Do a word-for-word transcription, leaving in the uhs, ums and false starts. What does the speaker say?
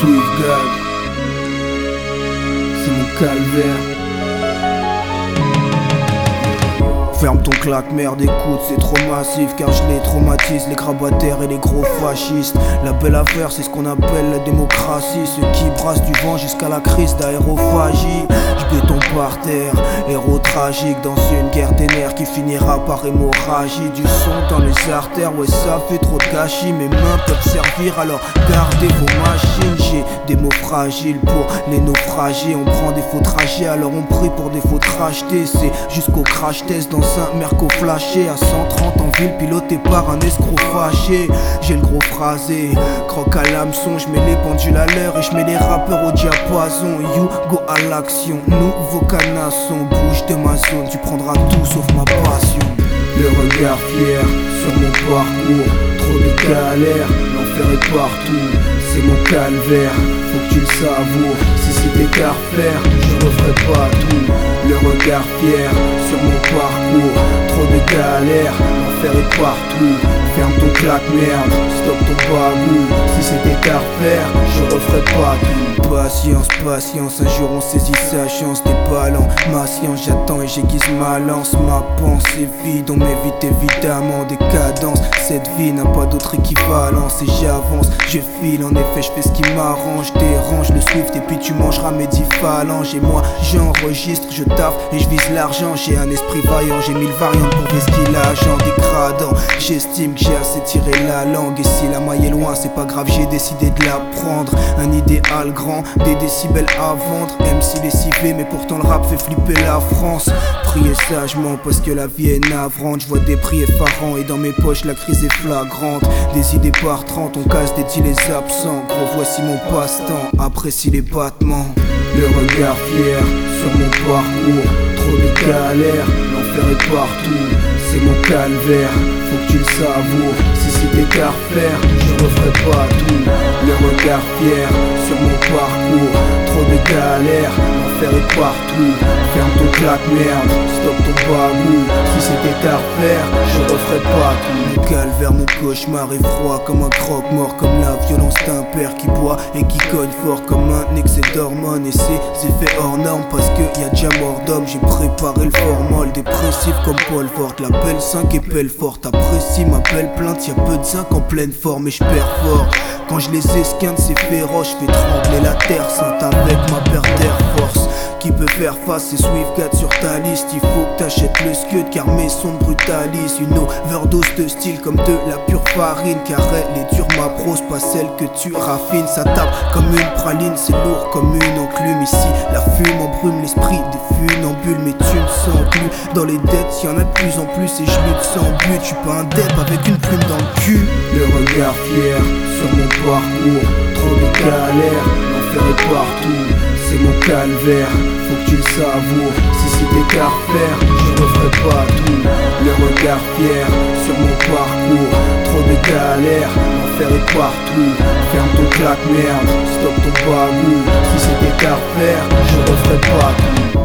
Swiftgad, c'est mon calvaire. Ferme ton claque, merde, écoute, c'est trop massif car je les traumatise, les grabataires et les gros fascistes. La belle affaire, c'est ce qu'on appelle la démocratie, ceux qui brassent du vent jusqu'à la crise d'aérophagie. Je béton par terre, héros tragique dans une guerre des nerfs qui finira par hémorragie. Du sang dans les artères, ouais ça fait trop de gâchis. Mes mains peuvent servir, alors gardez vos machines. J'ai des mots fragiles pour les naufragés. On prend des faux trajets, alors on prie pour des fautes rachetées. C'est jusqu'au crash test dans Saint-Merco flashé à cent trente en ville, piloté par un escroc fâché. J'ai le gros phrasé, croque à l'hameçon. Je mets les pendules à l'heure et je mets les rappeurs au diapason. You go à l'action, nouveau canasson. Bouge de ma zone, tu prendras tout sauf ma passion. Le regard fier sur mon parcours, trop de galères, l'enfer est partout. C'est mon calvaire, faut que tu le savoures. Si c'était qu'à refaire, je referais pas tout. Le regard fier sur mon parcours, trop de galères, l'enfer est partout. Ferme ton claque merde, stop ton bagou. Si c'était qu'à refaire, je referais pas tout. Patience, patience, un jour on saisit sa chance. T'es pas lent, ma science, j'attends et j'aiguise ma lance. Ma pensée vide, on m'évite évidemment des cadences. Cette vie n'a pas d'autre équivalence et j'avance, je file, en effet je fais ce qui m'arrange. Dérange le Swift et puis tu mangeras mes dix phalanges. Et moi j'enregistre, je taffe et je vise l'argent. J'ai un esprit vaillant, j'ai mille variantes pour vestir l'agent dégradant. J'estime que j'ai assez tiré la langue et si la maille est loin c'est pas grave, j'ai décidé de la prendre. Un idéal grand, des décibels à vendre. M C lessivé mais pourtant le rap fait flipper la France. Priez sagement parce que la vie est navrante. Je vois des prix effarants et dans mes poches la crise est flagrante. Des idées par trente, on casse des deals les absents. Gros voici mon passe-temps, apprécie les battements. Le regard fier sur mon parcours, trop de galères, l'enfer est partout. C'est mon calvaire, faut que tu le savoures. Si c'était qu'à refaire, je referais pas tout. Le regard fier sur mon parcours, trop de galères, l'enfer est partout. Ferme ton claque merde, stop ton bagou. Si c'était qu'à refaire, je referais pas tout. Mon calvaire, mon cauchemar est froid comme un croque-mort, comme la violence d'un père qui boit et qui cogne fort comme un excès d'hormones. Et ses effets hors normes parce que y a déjà mort d'homme. J'ai préparé le formol, dépressif comme Paul Fort. La belle cinq et pelle forte, apprécie ma belle plainte. Y'a peu de zinc en pleine forme et je perds fort. Quand je les esquinte c'est féroce, je fais trembler la terre sainte avec ma paire d'air force. Qui peut faire face, c'est Swiftgad sur ta liste. Il faut que t'achètes le scud car mes sons brutalisent. Une overdose de style comme de la pure farine. Car elle est dure ma prose, pas celle que tu raffines. Ça tape comme une praline, c'est lourd comme une enclume. Ici la fume embrume l'esprit des funambules. Mais tu ne sens plus, dans les dettes y'en a de plus en plus. Et je lutte sans but, je suis pas un dep avec une plume dans le cul. Le regard fier sur mon parcours, trop de galères, l'enfer est partout. C'est mon calvaire, faut que tu le savoures. Si c'était qu'à refaire, je referais pas tout. Le regard fier sur mon parcours, trop de galères, l'enfer est partout. Ferme ton claque merde, stop ton bagou. Si c'était qu'à refaire, je referais pas tout.